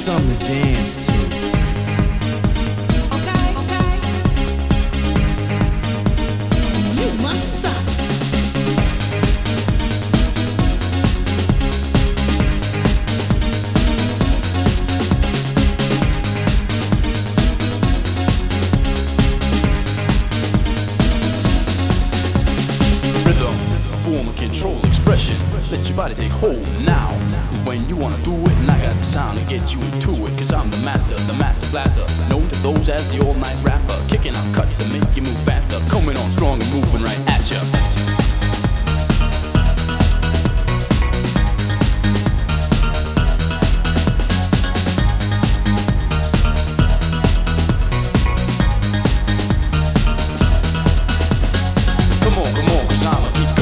something to dance to. Control expression, let your body take hold now. Is when you wanna do it, and I got the sound to get you into it. Cause I'm the master blaster, known to those as the all-night rapper. Kicking out cuts to make you move faster, coming on strong and moving right at ya. Come on, cause I'ma keep